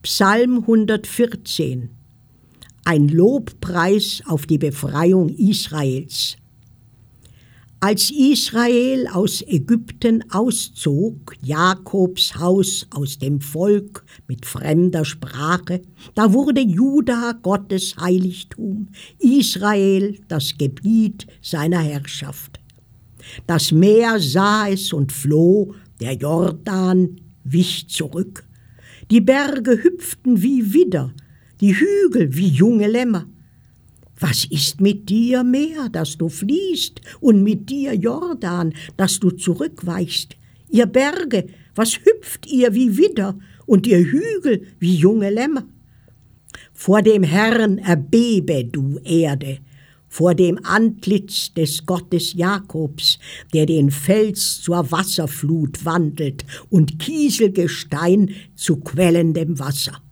Psalm 114. Ein Lobpreis auf die Befreiung Israels. Als Israel aus Ägypten auszog, Jakobs Haus aus dem Volk mit fremder Sprache, da wurde Juda Gottes Heiligtum, Israel das Gebiet seiner Herrschaft. Das Meer sah es und floh, der Jordan wich zurück. Die Berge hüpften wie Widder, die Hügel wie junge Lämmer. Was ist mit dir, Meer, dass du fließt, und mit dir, Jordan, dass du zurückweichst? Ihr Berge, was hüpft ihr wie Widder, und ihr Hügel wie junge Lämmer? Vor dem Herrn erbebe, du Erde, vor dem Antlitz des Gottes Jakobs, der den Fels zur Wasserflut wandelt und Kieselgestein zu quellendem Wasser.